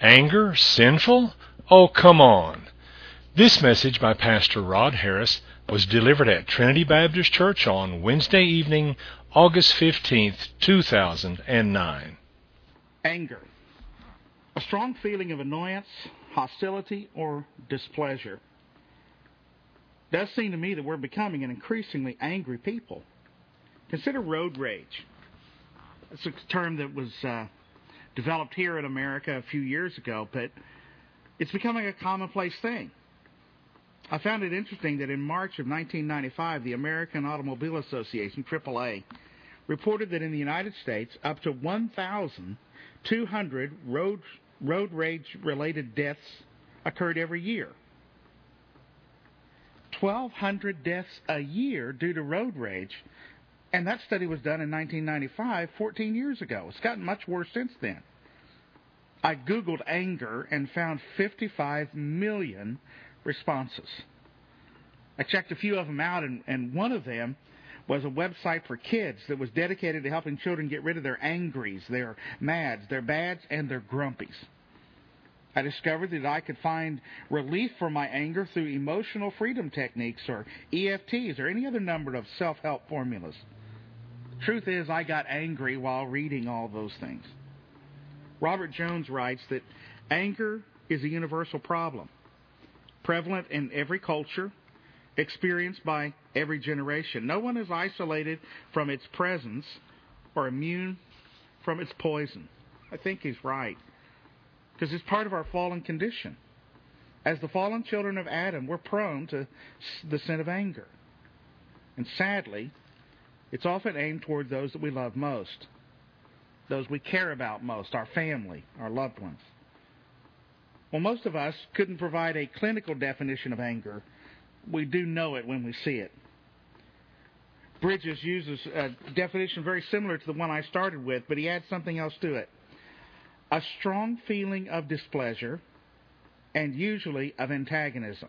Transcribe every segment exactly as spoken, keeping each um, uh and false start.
Anger sinful? Oh, come on. This message by Pastor Rod Harris was delivered at Trinity Baptist Church on Wednesday evening, August fifteenth, two thousand nine. Anger. A strong feeling of annoyance, hostility, or displeasure. It does seem to me that we're becoming an increasingly angry people. Consider road rage. It's a term that was uh, developed here in America a few years ago, but it's becoming a commonplace thing. I found it interesting that in March of nineteen ninety-five, the American Automobile Association, triple A, reported that in the United States, up to one thousand two hundred road, road rage-related deaths occurred every year. twelve hundred deaths a year due to road rage, and that study was done in nineteen ninety-five, fourteen years ago. It's gotten much worse since then. I Googled anger and found fifty-five million responses. I checked a few of them out, and, and one of them was a website for kids that was dedicated to helping children get rid of their angries, their mads, their bads, and their grumpies. I discovered that I could find relief for my anger through emotional freedom techniques or E F Ts or any other number of self-help formulas. The truth is, I got angry while reading all those things. Robert Jones writes that anger is a universal problem, prevalent in every culture, experienced by every generation. No one is isolated from its presence or immune from its poison. I think he's right, because it's part of our fallen condition. As the fallen children of Adam, we're prone to the sin of anger. And sadly, it's often aimed toward those that we love most, those we care about most, our family, our loved ones. Well, most of us couldn't provide a clinical definition of anger. We do know it when we see it. Bridges uses a definition very similar to the one I started with, but he adds something else to it. A strong feeling of displeasure, and usually of antagonism.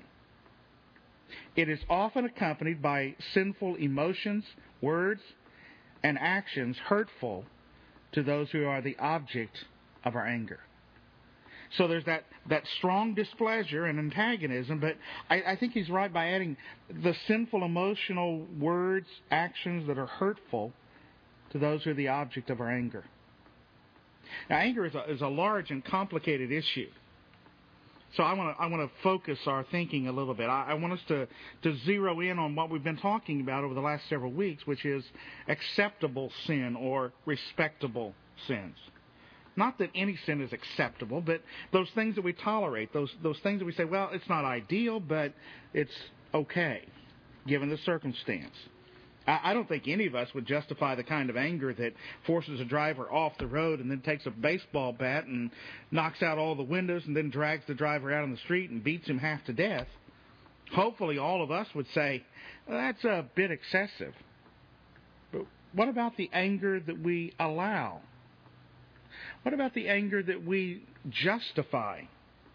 It is often accompanied by sinful emotions, words, and actions hurtful to those who are the object of our anger. So there's that, that strong displeasure and antagonism, but I, I think he's right by adding the sinful emotional words, actions that are hurtful to those who are the object of our anger. Now, anger is a, is a large and complicated issue. So I want to I want to focus our thinking a little bit. I, I want us to, to zero in on what we've been talking about over the last several weeks, which is acceptable sin or respectable sins. Not that any sin is acceptable, but those things that we tolerate, those those things that we say, well, it's not ideal, but it's okay, given the circumstance. I, I don't think any of us would justify the kind of anger that forces a driver off the road and then takes a baseball bat and knocks out all the windows and then drags the driver out on the street and beats him half to death. Hopefully all of us would say, well, that's a bit excessive. But what about the anger that we allow? What about the anger that we justify?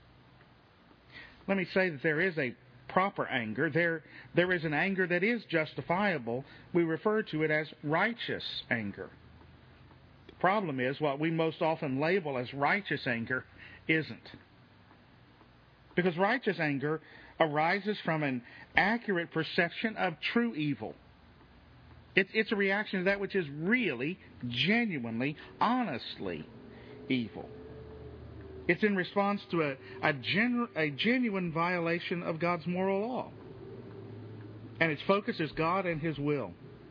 Let me say that there is a proper anger. There, there is an anger that is justifiable. We refer to it as righteous anger. The problem is what we most often label as righteous anger isn't. Because righteous anger arises from an accurate perception of true evil. It's, it's a reaction to that which is really, genuinely, honestly evil. It's in response to a, a, genu- a genuine violation of God's moral law. And its focus is God and His will.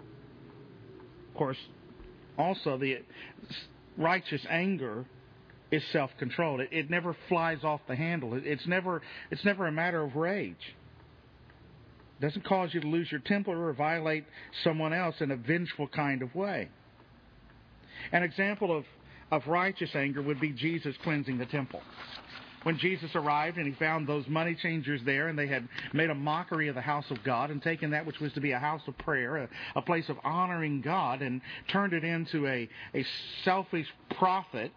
Of course, also the righteous anger is self-controlled. It, it never flies off the handle. It, it's never it's never a matter of rage. It doesn't cause you to lose your temper or violate someone else in a vengeful kind of way. An example of of righteous anger would be Jesus cleansing the temple. When Jesus arrived and he found those money changers there, and they had made a mockery of the house of God and taken that which was to be a house of prayer, a, a place of honoring God, and turned it into a, a selfish profit,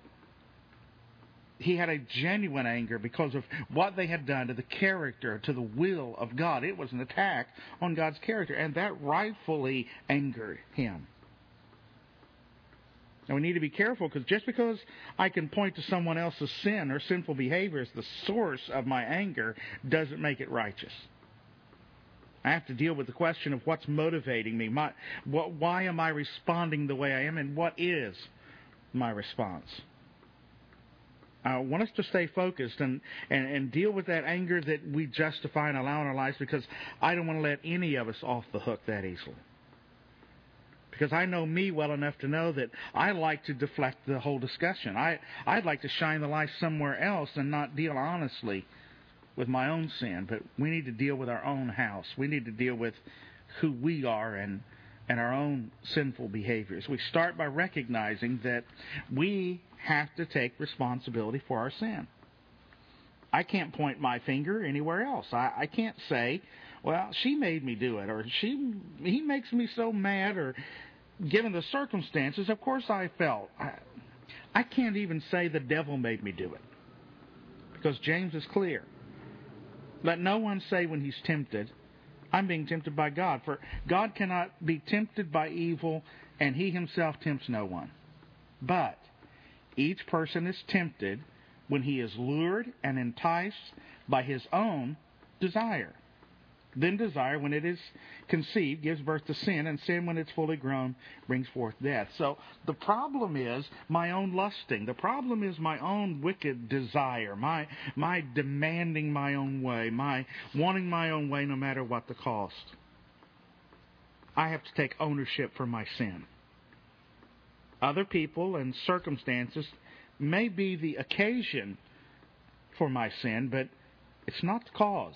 he had a genuine anger because of what they had done to the character, to the will of God. It was an attack on God's character, and that rightfully angered him. And we need to be careful, because just because I can point to someone else's sin or sinful behavior as the source of my anger doesn't make it righteous. I have to deal with the question of what's motivating me. My, what, why am I responding the way I am, and what is my response? I want us to stay focused and, and, and deal with that anger that we justify and allow in our lives, because I don't want to let any of us off the hook that easily. Because I know me well enough to know that I like to deflect the whole discussion. I, I'd like to shine the light somewhere else and not deal honestly with my own sin. But we need to deal with our own house. We need to deal with who we are and, and our own sinful behaviors. We start by recognizing that we have to take responsibility for our sin. I can't point my finger anywhere else. I, I can't say, well, she made me do it, or she he makes me so mad, or given the circumstances, of course I felt. I, I can't even say the devil made me do it, because James is clear. Let no one say when he's tempted, I'm being tempted by God. For God cannot be tempted by evil, and he himself tempts no one. But each person is tempted when he is lured and enticed by his own desire. Then desire, when it is conceived, gives birth to sin, and sin, when it's fully grown, brings forth death. So the problem is my own lusting. The problem is my own wicked desire, my my demanding my own way, my wanting my own way no matter what the cost. I have to take ownership for my sin. Other people and circumstances may be the occasion for my sin, but it's not the cause.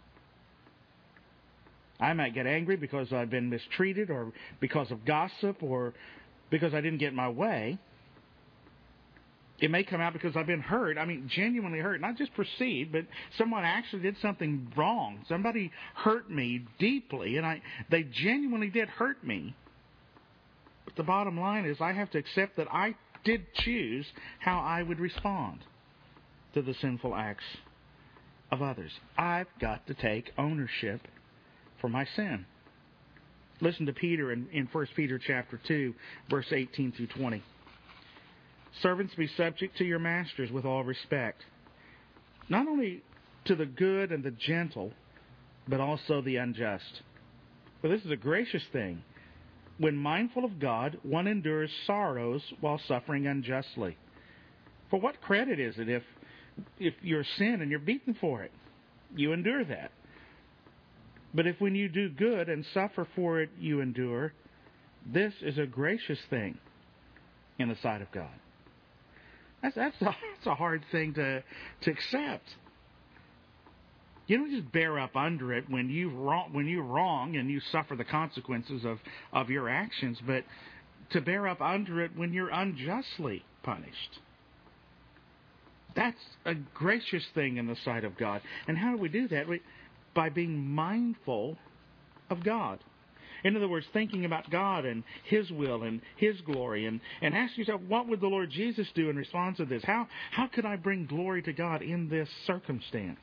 I might get angry because I've been mistreated, or because of gossip, or because I didn't get my way. It may come out because I've been hurt. I mean, genuinely hurt. Not just perceived, but someone actually did something wrong. Somebody hurt me deeply, and I they genuinely did hurt me. But the bottom line is I have to accept that I did choose how I would respond to the sinful acts of others. I've got to take ownership for my sin. Listen to Peter in, in First Peter chapter two, verse eighteen through twenty. Servants, be subject to your masters with all respect, not only to the good and the gentle, but also the unjust. For this is a gracious thing. When mindful of God, one endures sorrows while suffering unjustly. For what credit is it if, if you're sin and you're beaten for it? You endure that. But if when you do good and suffer for it, you endure, this is a gracious thing in the sight of God. That's that's a, that's a hard thing to to accept. You don't just bear up under it when you wrong when you're wrong and you suffer the consequences of, of your actions, but to bear up under it when you're unjustly punished. That's a gracious thing in the sight of God. And how do we do that? We, by being mindful of God. In other words, thinking about God and His will and His glory, and, and asking yourself, what would the Lord Jesus do in response to this? How how could I bring glory to God in this circumstance?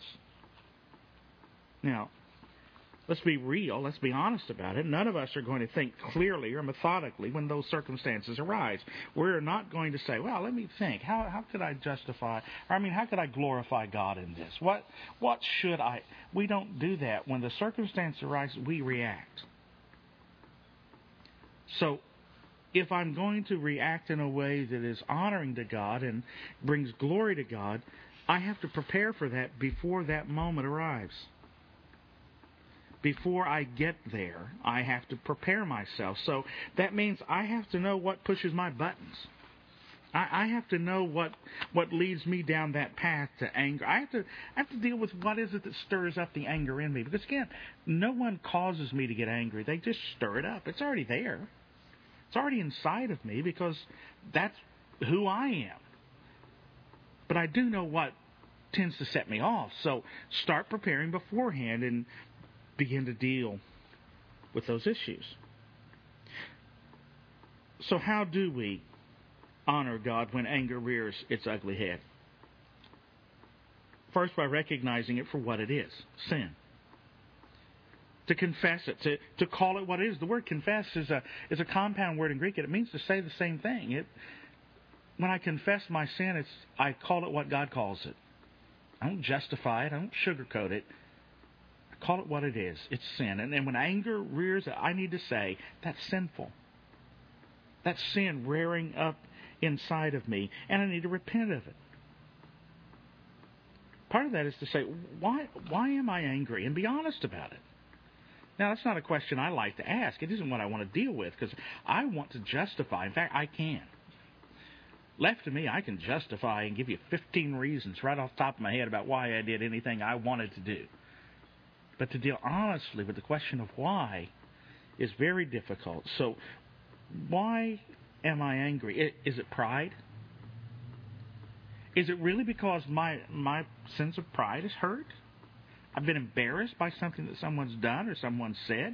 Now, let's be real, let's be honest about it. None of us are going to think clearly or methodically when those circumstances arise. We're not going to say, well, let me think. How how could I justify, or I mean, how could I glorify God in this? What what should I? We don't do that. When the circumstance arises, we react. So, if I'm going to react in a way that is honoring to God and brings glory to God, I have to prepare for that before that moment arrives. Before I get there, I have to prepare myself. So that means I have to know what pushes my buttons. I, I have to know what what leads me down that path to anger. I have to I have to deal with what is it that stirs up the anger in me. Because again, no one causes me to get angry. They just stir it up. It's already there. It's already inside of me because that's who I am. But I do know what tends to set me off. So start preparing beforehand and begin to deal with those issues. So how do we honor God when anger rears its ugly head? First, by recognizing it for what it is, sin. To confess it, to, to call it what it is. The word confess is a is a compound word in Greek, and it means to say the same thing. It when I confess my sin, it's I call it what God calls it. I don't justify it. I don't sugarcoat it. I call it what it is. It's sin. And then when anger rears, I need to say, that's sinful. That's sin rearing up inside of me, and I need to repent of it. Part of that is to say, why why am I angry? And be honest about it. Now, that's not a question I like to ask. It isn't what I want to deal with, because I want to justify. In fact, I can. Left to me, I can justify and give you fifteen reasons right off the top of my head about why I did anything I wanted to do. But to deal honestly with the question of why is very difficult. So, why am I angry? Is it pride? Is it really because my my sense of pride is hurt? I've been embarrassed by something that someone's done or someone said?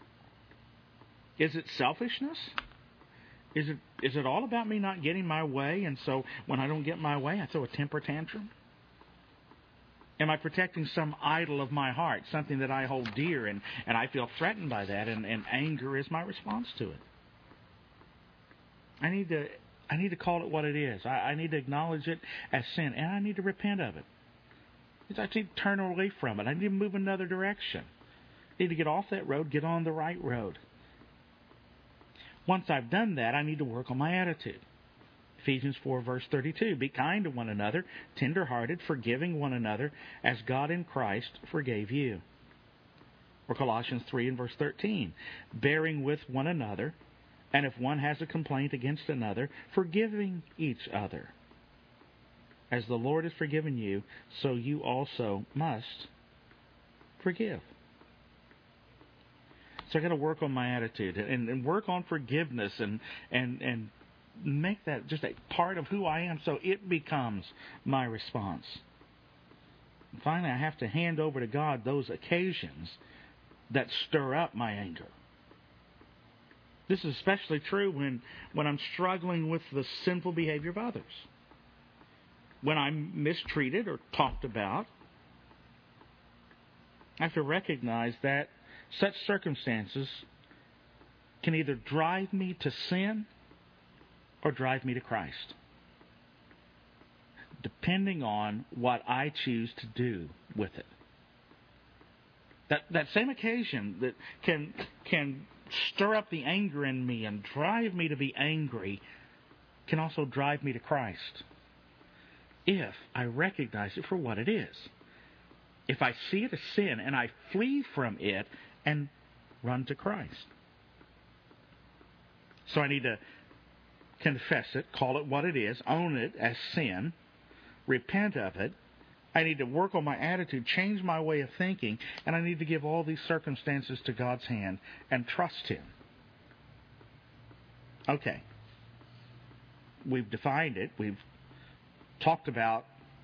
Is it selfishness? Is it is it all about me not getting my way, and so when I don't get my way, I throw a temper tantrum? Am I protecting some idol of my heart, something that I hold dear, and, and I feel threatened by that, and, and anger is my response to it? I need to I need to call it what it is. I, I need to acknowledge it as sin, and I need to repent of it. I need to turn away from it. I need to move another direction. I need to get off that road, get on the right road. Once I've done that, I need to work on my attitude. Ephesians four, verse thirty-two, be kind to one another, tender-hearted, forgiving one another, as God in Christ forgave you. Or Colossians three and verse thirteen, bearing with one another, and if one has a complaint against another, forgiving each other. As the Lord has forgiven you, so you also must forgive. So I've got to work on my attitude and, and work on forgiveness and, and, and make that just a part of who I am so it becomes my response. And finally, I have to hand over to God those occasions that stir up my anger. This is especially true when, when I'm struggling with the sinful behavior of others. When I'm mistreated or talked about, I have to recognize that such circumstances can either drive me to sin or drive me to Christ, depending on what I choose to do with it. That that same occasion that can can stir up the anger in me and drive me to be angry can also drive me to Christ, if I recognize it for what it is. If I see it as sin and I flee from it and run to Christ. So I need to confess it, call it what it is, own it as sin, repent of it. I need to work on my attitude, change my way of thinking, and I need to give all these circumstances to God's hand and trust Him. Okay. We've defined it. We've talked about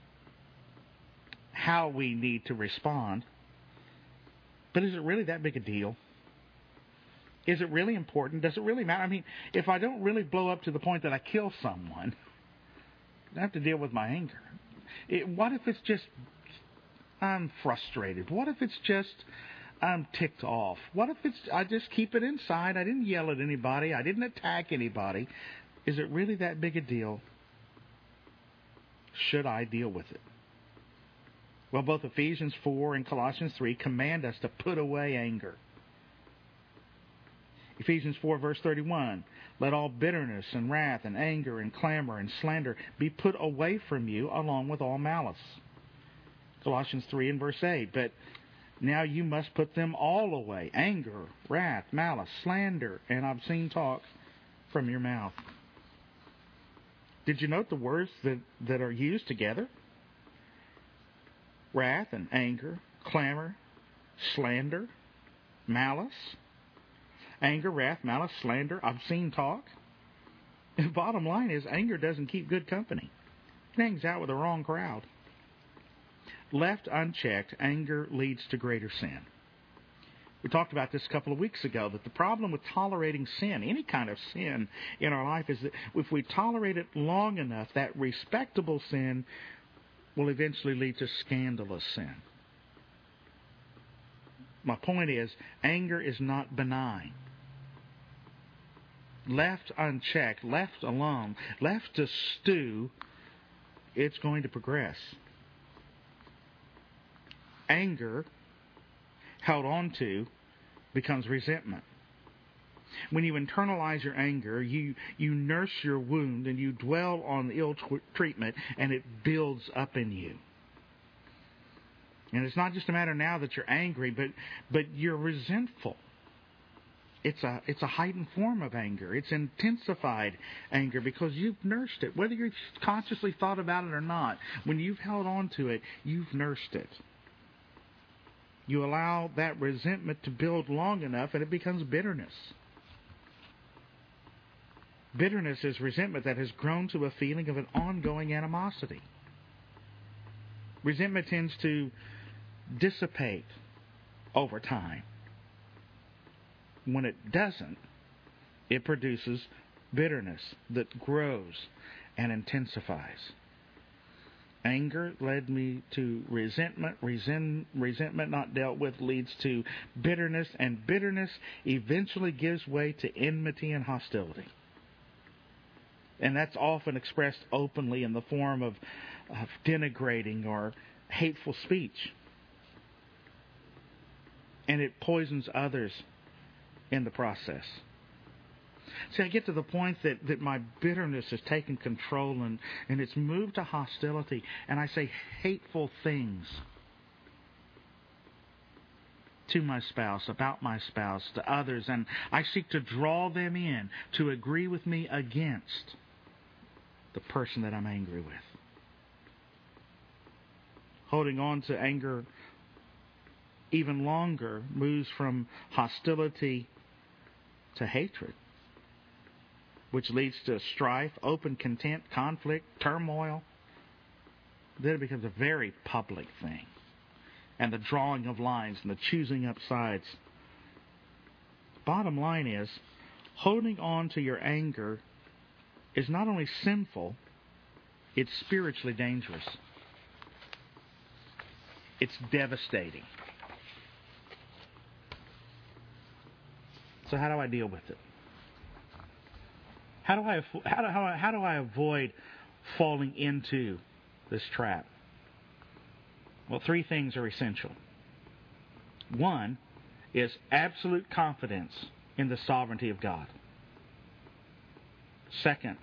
how we need to respond. But is it really that big a deal? Is it really important? Does it really matter? I mean, if I don't really blow up to the point that I kill someone, I have to deal with my anger. It, what if it's just I'm frustrated? What if it's just I'm ticked off? What if it's I just keep it inside? I didn't yell at anybody. I didn't attack anybody. Is it really that big a deal? Should I deal with it? Well, both Ephesians four and Colossians three command us to put away anger. Ephesians four, verse thirty-one, let all bitterness and wrath and anger and clamor and slander be put away from you along with all malice. Colossians three and verse eight, but now you must put them all away, anger, wrath, malice, slander, and obscene talk from your mouth. Did you note the words that, that are used together? Wrath and anger, clamor, slander, malice. Anger, wrath, malice, slander, obscene talk. The bottom line is anger doesn't keep good company. It hangs out with the wrong crowd. Left unchecked, anger leads to greater sin. We talked about this a couple of weeks ago, that the problem with tolerating sin, any kind of sin in our life, is that if we tolerate it long enough, that respectable sin will eventually lead to scandalous sin. My point is, anger is not benign. left unchecked, left alone, left to stew, it's going to progress. Anger, held on to, becomes resentment. When you internalize your anger, you, you nurse your wound and you dwell on the ill t- treatment, and it builds up in you. And it's not just a matter now that you're angry, but but you're resentful. It's a it's a heightened form of anger. It's intensified anger because you've nursed it. Whether you've consciously thought about it or not, when you've held on to it, you've nursed it. You allow that resentment to build long enough and it becomes bitterness. Bitterness is resentment that has grown to a feeling of an ongoing animosity. Resentment tends to dissipate over time. When it doesn't, it produces bitterness that grows and intensifies. Anger led me to resentment. Resent, resentment not dealt with leads to bitterness, and bitterness eventually gives way to enmity and hostility. And that's often expressed openly in the form of, of denigrating or hateful speech. And it poisons others in the process. See, I get to the point that, that my bitterness has taken control and, and it's moved to hostility, and I say hateful things to my spouse, about my spouse, to others, and I seek to draw them in to agree with me against the person that I'm angry with. Holding on to anger even longer moves from hostility to hatred, which leads to strife, open contempt, conflict, turmoil. Then it becomes a very public thing. And the drawing of lines and the choosing up sides. Bottom line is, holding on to your anger is not only sinful, it's spiritually dangerous. It's devastating. So how do I deal with it? How do I how do, how, how do I avoid falling into this trap? Well, three things are essential. One is absolute confidence in the sovereignty of God. Second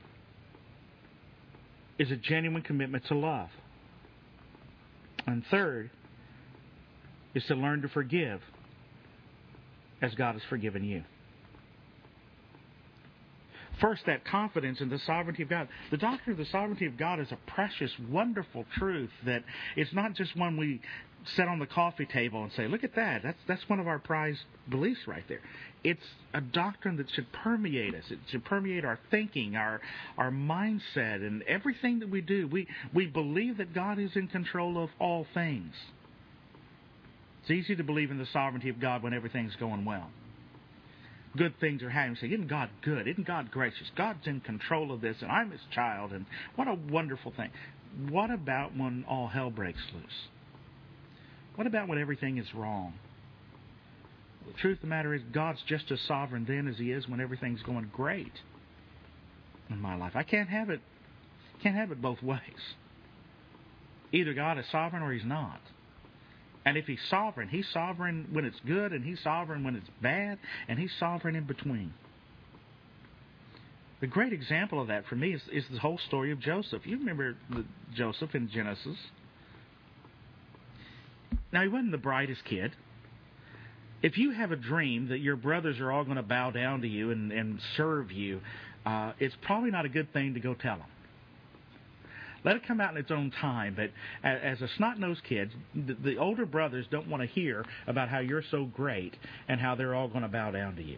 is a genuine commitment to love. And third is to learn to forgive as God has forgiven you. First, that confidence in the sovereignty of God. The doctrine of the sovereignty of God is a precious, wonderful truth that it's not just one we sit on the coffee table and say, look at that. That's that's one of our prized beliefs right there. It's a doctrine that should permeate us. It should permeate our thinking, our our mindset, and everything that we do. We, we believe that God is in control of all things. It's easy to believe in the sovereignty of God when everything's going well. Good things are happening. Say, isn't God good? Isn't God gracious? God's in control of this, and I'm His child, and what a wonderful thing. What about when all hell breaks loose? What about when everything is wrong? The truth of the matter is, God's just as sovereign then as He is when everything's going great in my life. I can't have it. Can't have it both ways. Either God is sovereign or He's not. And if He's sovereign, He's sovereign when it's good, and He's sovereign when it's bad, and He's sovereign in between. The great example of that for me is, is the whole story of Joseph. You remember the, Joseph in Genesis. Now, he wasn't the brightest kid. If you have a dream that your brothers are all going to bow down to you and, and serve you, uh, it's probably not a good thing to go tell them. Let it come out in its own time, but as a snot-nosed kid, the, the older brothers don't want to hear about how you're so great and how they're all going to bow down to you.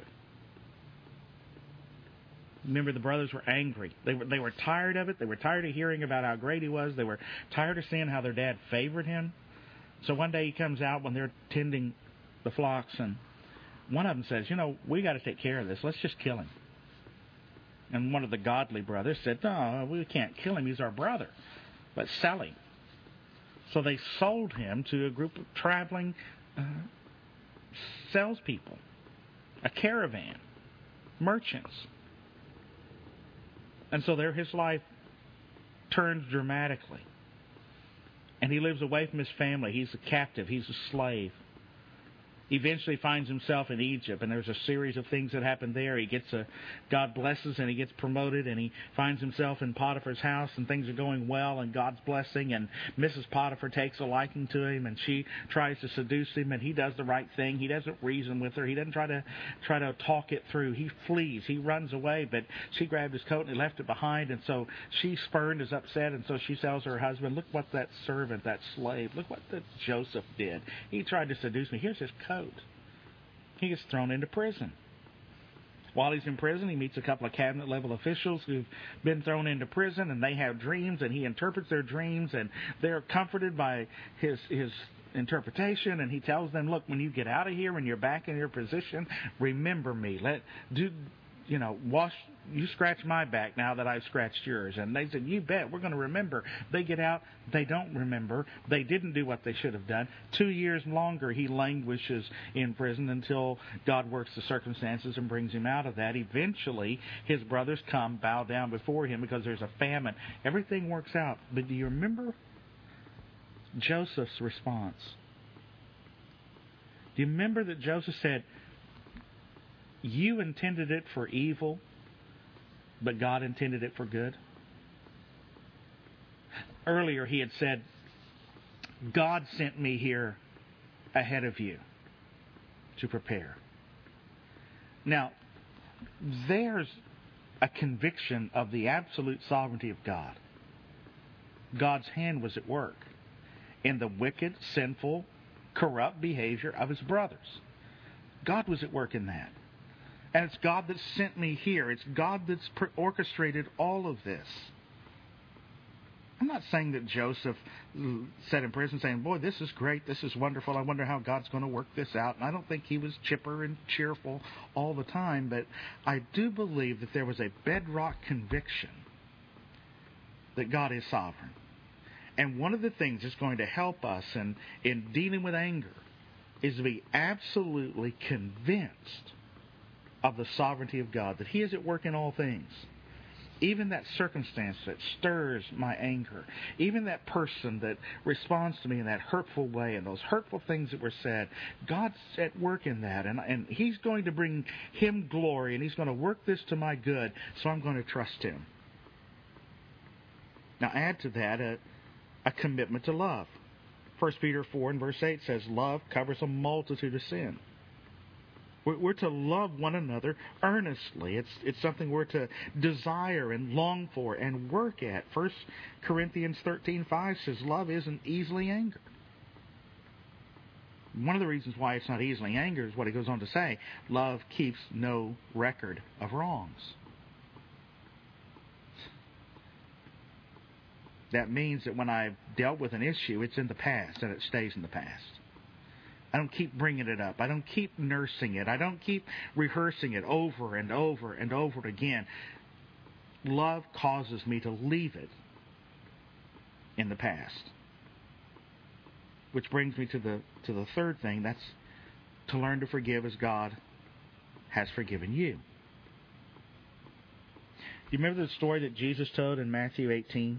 Remember, the brothers were angry. They were they were tired of it. They were tired of hearing about how great he was. They were tired of seeing how their dad favored him. So one day he comes out when they're tending the flocks, and one of them says, you know, we got to take care of this. Let's just kill him. And one of the godly brothers said, no, we can't kill him. He's our brother. But sell him. So they sold him to a group of traveling uh, salespeople, a caravan, merchants. And so there his life turns dramatically. And he lives away from his family. He's a captive. He's a slave. Eventually finds himself in Egypt, and there's a series of things that happen there. He gets a, God blesses, and he gets promoted, and he finds himself in Potiphar's house, and things are going well, and God's blessing, and Missus Potiphar takes a liking to him, and she tries to seduce him, and he does the right thing. He doesn't reason with her. He doesn't try to try to talk it through. He flees. He runs away, but she grabbed his coat and he left it behind, and so she's spurned, is upset, and so she tells her husband, look what that servant, that slave, look what that Joseph did. He tried to seduce me. Here's his coat. He gets thrown into prison. While he's in prison, he meets a couple of cabinet-level officials who've been thrown into prison, and they have dreams, and he interprets their dreams, and they're comforted by his his interpretation, and he tells them, look, when you get out of here, when you're back in your position, remember me. Let do you know, wash, you scratch my back now that I've scratched yours. And they said, you bet, we're going to remember. They get out, they don't remember. They didn't do what they should have done. Two years longer he languishes in prison until God works the circumstances and brings him out of that. Eventually, his brothers come, bow down before him because there's a famine. Everything works out. But do you remember Joseph's response? Do you remember that Joseph said, you intended it for evil, but God intended it for good? Earlier he had said, God sent me here ahead of you to prepare. Now, there's a conviction of the absolute sovereignty of God. God's hand was at work in the wicked, sinful, corrupt behavior of his brothers. God was at work in that. And it's God that sent me here. It's God that's orchestrated all of this. I'm not saying that Joseph sat in prison saying, boy, this is great, this is wonderful, I wonder how God's going to work this out. And I don't think he was chipper and cheerful all the time, but I do believe that there was a bedrock conviction that God is sovereign. And one of the things that's going to help us in, in dealing with anger is to be absolutely convinced of the sovereignty of God, that he is at work in all things. Even that circumstance that stirs my anger, even that person that responds to me in that hurtful way, and those hurtful things that were said, God's at work in that, and, and he's going to bring him glory, and he's going to work this to my good, so I'm going to trust him. Now add to that a, a commitment to love. First Peter four and verse eight says, love covers a multitude of sin. We're to love one another earnestly. It's it's something we're to desire and long for and work at. First Corinthians thirteen five says love isn't easily angered. One of the reasons why it's not easily angered is what he goes on to say. Love keeps no record of wrongs. That means that when I've dealt with an issue, it's in the past and it stays in the past. I don't keep bringing it up. I don't keep nursing it. I don't keep rehearsing it over and over and over again. Love causes me to leave it in the past. Which brings me to the to the third thing. That's to learn to forgive as God has forgiven you. Do you remember the story that Jesus told in Matthew eighteen?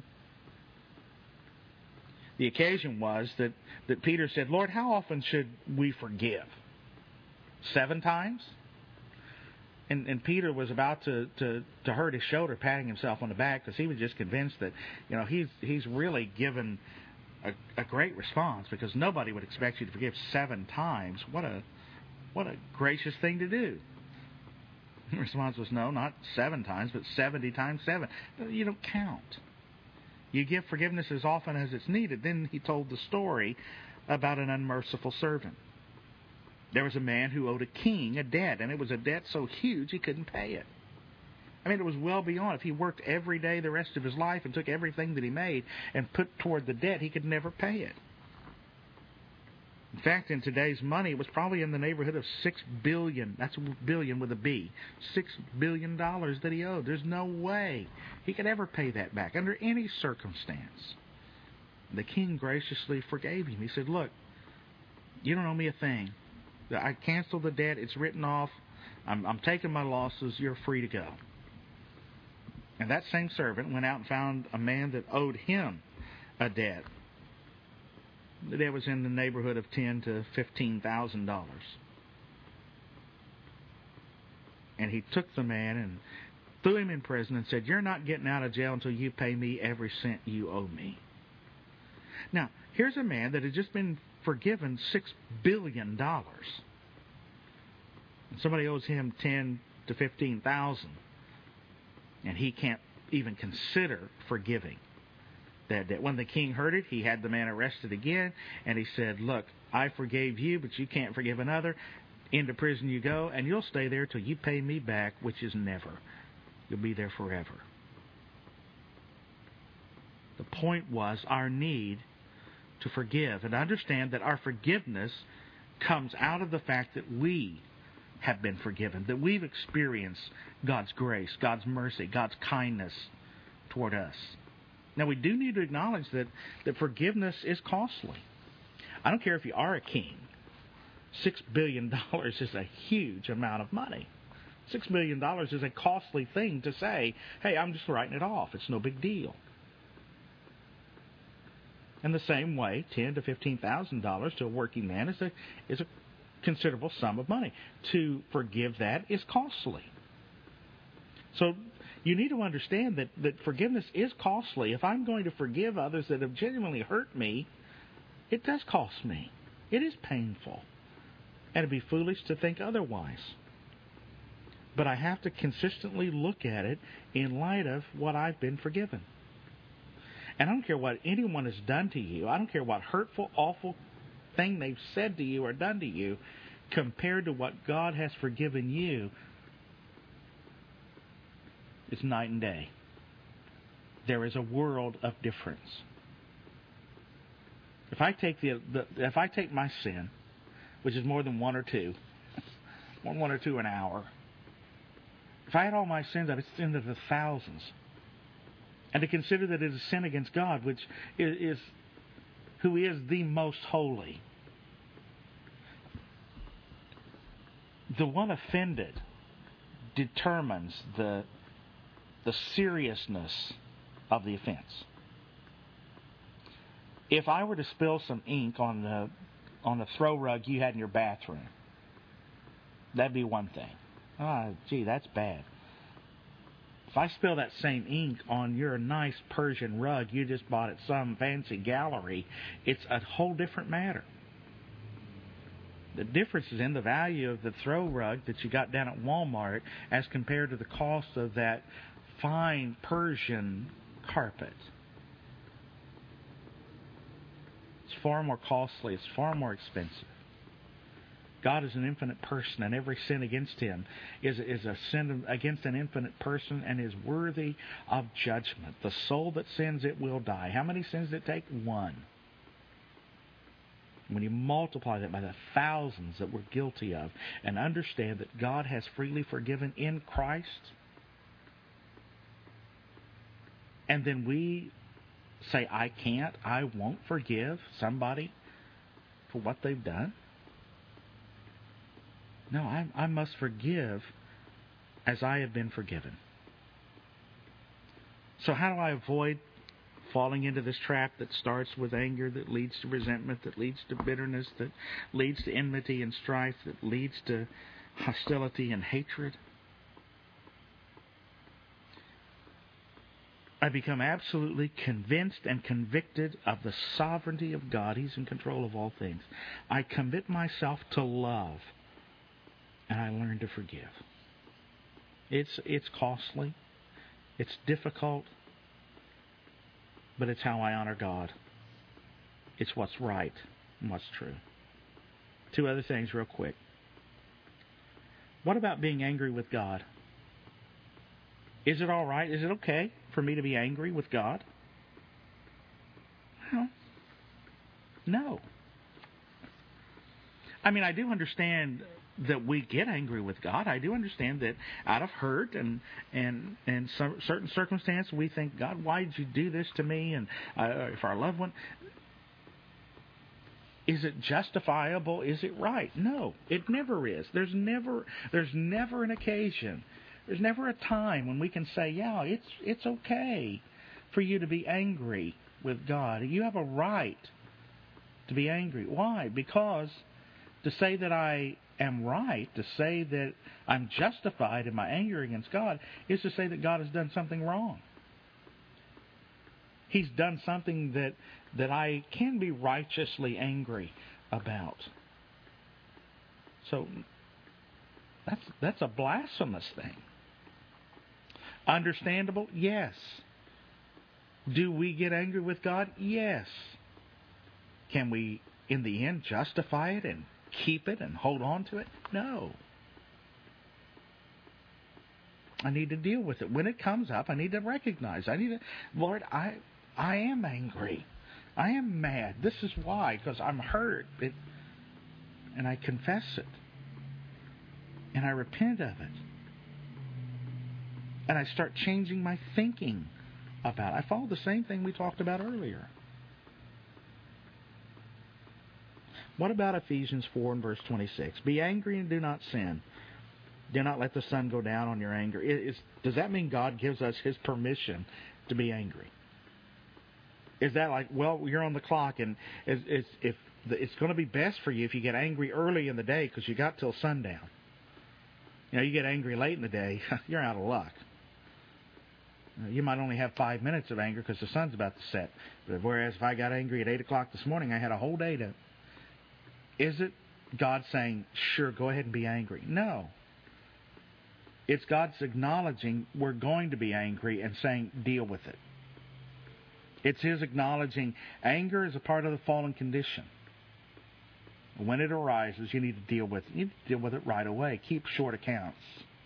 The occasion was that, that Peter said, Lord, how often should we forgive? Seven times? And, and Peter was about to, to, to hurt his shoulder, patting himself on the back, because he was just convinced that, you know, he's he's really given a, a great response, because nobody would expect you to forgive seven times. What a what a gracious thing to do. The response was, no, not seven times, but seventy times seven. You don't count. You give forgiveness as often as it's needed. Then he told the story about an unmerciful servant. There was a man who owed a king a debt, and it was a debt so huge he couldn't pay it. I mean, it was well beyond. If he worked every day the rest of his life and took everything that he made and put toward the debt, he could never pay it. In fact, in today's money, it was probably in the neighborhood of six billion. That's billion with a B. Six billion dollars that he owed. There's no way he could ever pay that back under any circumstance. The king graciously forgave him. He said, "Look, you don't owe me a thing. I canceled the debt. It's written off. I'm, I'm taking my losses. You're free to go." And that same servant went out and found a man that owed him a debt. The debt was in the neighborhood of ten to fifteen thousand dollars. And he took the man and threw him in prison and said, "You're not getting out of jail until you pay me every cent you owe me." Now, here's a man that had just been forgiven six billion dollars. And somebody owes him ten to fifteen thousand, and he can't even consider forgiving that debt. When the king heard it, he had the man arrested again, and he said, "Look, I forgave you, but you can't forgive another. Into prison you go, and you'll stay there till you pay me back, which is never. You'll be there forever." The point was our need to forgive, and understand that our forgiveness comes out of the fact that we have been forgiven, that we've experienced God's grace, God's mercy, God's kindness toward us. Now, we do need to acknowledge that, that forgiveness is costly. I don't care if you are a king. Six billion dollars is a huge amount of money. Six billion dollars is a costly thing to say, "Hey, I'm just writing it off. It's no big deal." In the same way, ten to fifteen thousand dollars to a working man is a is a considerable sum of money. To forgive that is costly. So you need to understand that, that forgiveness is costly. If I'm going to forgive others that have genuinely hurt me, it does cost me. It is painful. And it'd be foolish to think otherwise. But I have to consistently look at it in light of what I've been forgiven. And I don't care what anyone has done to you. I don't care what hurtful, awful thing they've said to you or done to you, compared to what God has forgiven you. It's night and day. There is a world of difference. If I take the, the if I take my sin, which is more than one or two, more than one or two an hour, if I had all my sins, I'd extend it to thousands. And to consider that it is sin against God, which is, is who is the most holy. The one offended determines the the seriousness of the offense. If I were to spill some ink on the on the throw rug you had in your bathroom, that'd be one thing. Ah, gee, that's bad. If I spill that same ink on your nice Persian rug you just bought at some fancy gallery, it's a whole different matter. The difference is in the value of the throw rug that you got down at Walmart as compared to the cost of that fine Persian carpet. It's far more costly. It's far more expensive. God is an infinite person, and every sin against him is, is a sin against an infinite person and is worthy of judgment. The soul that sins, it will die. How many sins did it take? One. When you multiply that by the thousands that we're guilty of and understand that God has freely forgiven in Christ, and then we say, I can't, I won't forgive somebody for what they've done. No, I, I must forgive as I have been forgiven. So how do I avoid falling into this trap that starts with anger, that leads to resentment, that leads to bitterness, that leads to enmity and strife, that leads to hostility and hatred? I become absolutely convinced and convicted of the sovereignty of God. He's in control of all things. I commit myself to love, and I learn to forgive. It's it's costly. It's difficult. But it's how I honor God. It's what's right and what's true. Two other things real quick. What about being angry with God? Is it all right? Is it okay for me to be angry with God? Well, no. I mean, I do understand that we get angry with God. I do understand that out of hurt and and and some certain circumstance, we think, God, why did you do this to me? And uh, for our loved one, is it justifiable? Is it right? No, it never is. There's never there's never an occasion There's never a time when we can say, yeah, it's it's okay for you to be angry with God. You have a right to be angry. Why? Because to say that I am right, to say that I'm justified in my anger against God, is to say that God has done something wrong. He's done something that that I can be righteously angry about. So that's that's a blasphemous thing. Understandable? Yes. Do we get angry with God? Yes. Can we, in the end, justify it and keep it and hold on to it? No. I need to deal with it. When it comes up, I need to recognize. I need to, Lord, I I am angry. I am mad. This is why, because I'm hurt. It, and I confess it. And I repent of it. And I start changing my thinking about it. I follow the same thing we talked about earlier. What about Ephesians four and verse twenty-six? Be angry and do not sin. Do not let the sun go down on your anger. Is, does that mean God gives us His permission to be angry? Is that like, well, you're on the clock, and it's, it's, if the, it's going to be best for you if you get angry early in the day because you got till sundown. You know, you get angry late in the day, you're out of luck. You might only have five minutes of anger because the sun's about to set. But whereas if I got angry at eight o'clock this morning, I had a whole day to... Is it God saying, sure, go ahead and be angry? No. It's God's acknowledging we're going to be angry and saying, deal with it. It's His acknowledging anger is a part of the fallen condition. When it arises, you need to deal with it. You need to deal with it right away. Keep short accounts.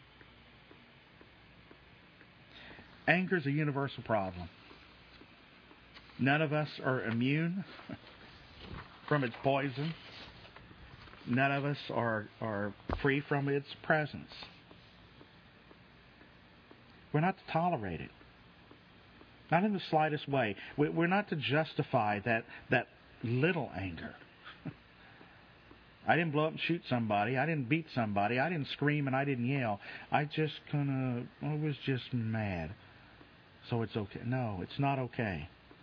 Anger is a universal problem. None of us are immune from its poison. None of us are, are free from its presence. We're not to tolerate it. Not in the slightest way. We're not to justify that, that little anger. I didn't blow up and shoot somebody. I didn't beat somebody. I didn't scream and I didn't yell. I just kind of, I was just mad. So it's okay. No, it's not okay.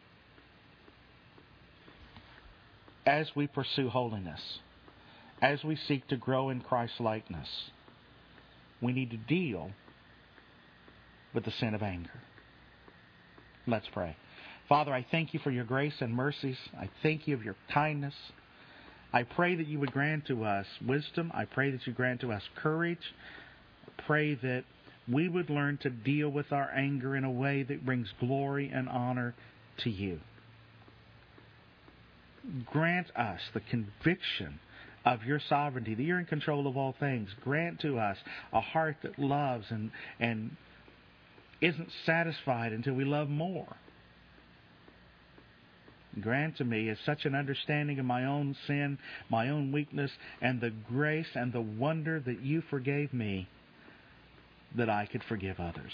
As we pursue holiness, as we seek to grow in Christ-likeness, we need to deal with the sin of anger. Let's pray. Father, I thank you for your grace and mercies. I thank you of your kindness. I pray that you would grant to us wisdom. I pray that you grant to us courage. I pray that we would learn to deal with our anger in a way that brings glory and honor to you. Grant us the conviction of your sovereignty, that you're in control of all things. Grant to us a heart that loves and, and isn't satisfied until we love more. Grant to me is such an understanding of my own sin, my own weakness, and the grace and the wonder that you forgave me, that I could forgive others.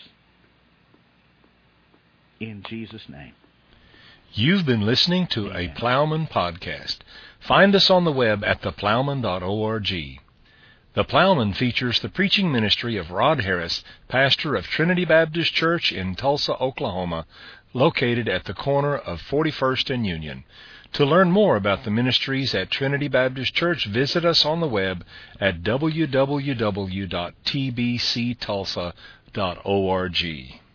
In Jesus' name. You've been listening to Amen. A Plowman Podcast. Find us on the web at the plowman dot org. The Plowman features the preaching ministry of Rod Harris, pastor of Trinity Baptist Church in Tulsa, Oklahoma, located at the corner of forty-first and Union. To learn more about the ministries at Trinity Baptist Church, visit us on the web at w w w dot t b c tulsa dot org.